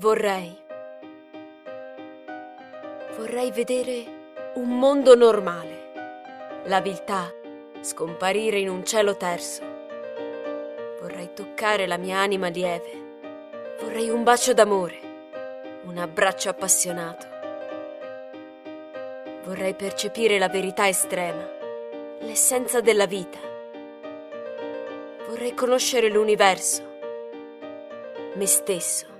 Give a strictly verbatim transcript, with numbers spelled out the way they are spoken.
Vorrei... Vorrei vedere un mondo normale. La viltà scomparire in un cielo terso. Vorrei toccare la mia anima lieve. Vorrei un bacio d'amore, un abbraccio appassionato. Vorrei percepire la verità estrema, l'essenza della vita. Vorrei conoscere l'universo, me stesso.